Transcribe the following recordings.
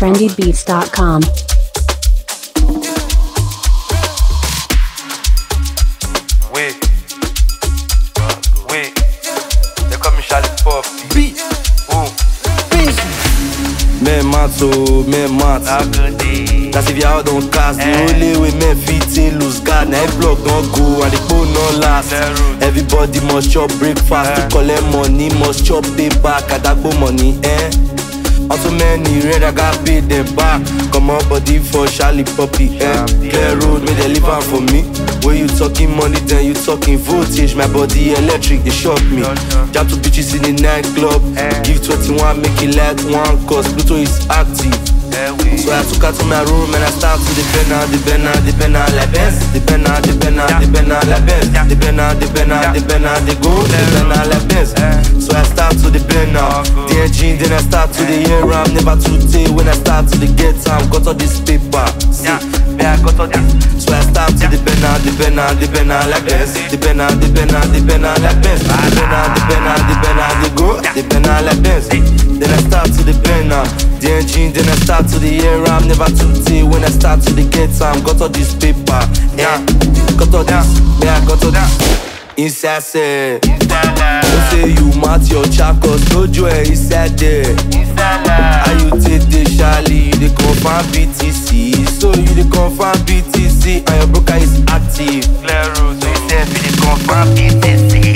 trendybeats.com. They call me Charlie Pop. Beat. Men mat. That's if y'all don't cast. The only way men fit in lose guard. Now block don't go and the phone no last. Everybody must chop breakfast to collect money. Must chop pay back at that money. Also many red, I got paid them back. Come on body for Charlie Poppy. Clear road, may they live out for me. When you talking money, then you talking voltage. My body electric, they shock me. Jab to bitches in the nightclub. Give 21, make it like one. Cause Pluto is active. So I took her to my room and I start to depend on la Benz. Depend on la Benz. Depend on the go. Depend on la Benz. So I start to depend on the engine, then I start to the air. I'm never too late when I start to the get time. Got all this paper. See, I got all this. So I start to depend on la Benz. Depend on la Benz. Depend on the go. Depend on la Benz. Then I start to depend on the engine, then I start to the air. I'm never too late when I start to the get time. Got all this paper, got all this, got all this. Inside say, don't say you mat your chakos, no joy inside there. How you take the Charlie, you the confirm BTC. So you the confirm BTC and your broker is active. Clear road, so you say you the confirm BTC.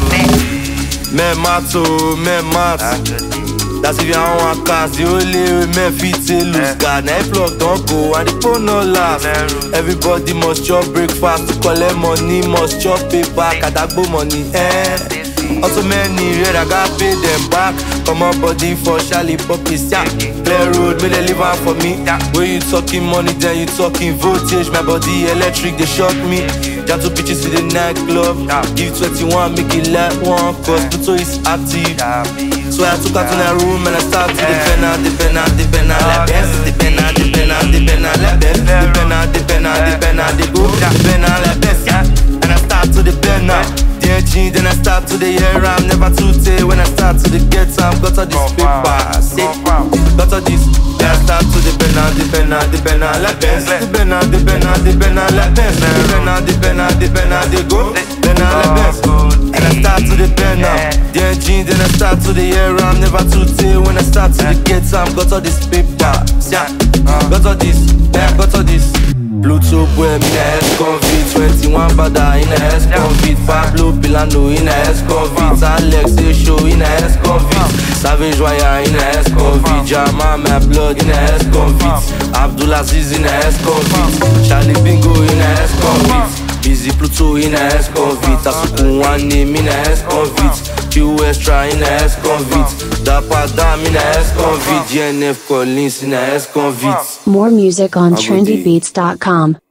Men mat. That's if you don't want cast, the only way men fit in lose guard. Now block don't go and the phone no last. Everybody must chop breakfast to collect money. Must chop pay back at that money. Also many red, I got paid them back. Come on body for Charlie Poppy. Clear road, may they live out for me. When you talking money, then you talking voltage. My body electric, they shock me. Jab to bitches in the nightclub. Give 21, make it like one. Cause Pluto is active. So I took her to my room and I start to depend on la Benz. Depend on la Benz. Depend on the go. Depend on la Benz. And I start to depend on the engine, then I start to the air. I'm never too late when I start to the get time. Got all this paper, got all this. Then I start to depend on la Benz. Depend on la Benz. Depend on the go. Depend on la Benz. And I start to depend on the engine, then I start to the air. I'm never too late when I start to the get time. Got all this paper, got all this, got all this. Pluto boy, me na S-Convict. 21 bada in a S-Convict. Pablo Pilano in a S-Convict. Alex Esho in a S-Convict. Savage Wire in a S-Convict. Jama my blood in a S-Convict. Abdulaziz in a S-Convict. Charlie Bingo in a S-Convict. Busy Pluto in a S-Convict. Asukun one name in a S-Convict. Q Extra in a S-Convict. Dapper Dam in a S-Convict. GNF Collins in a S-Convict. More music on trendybeats.com.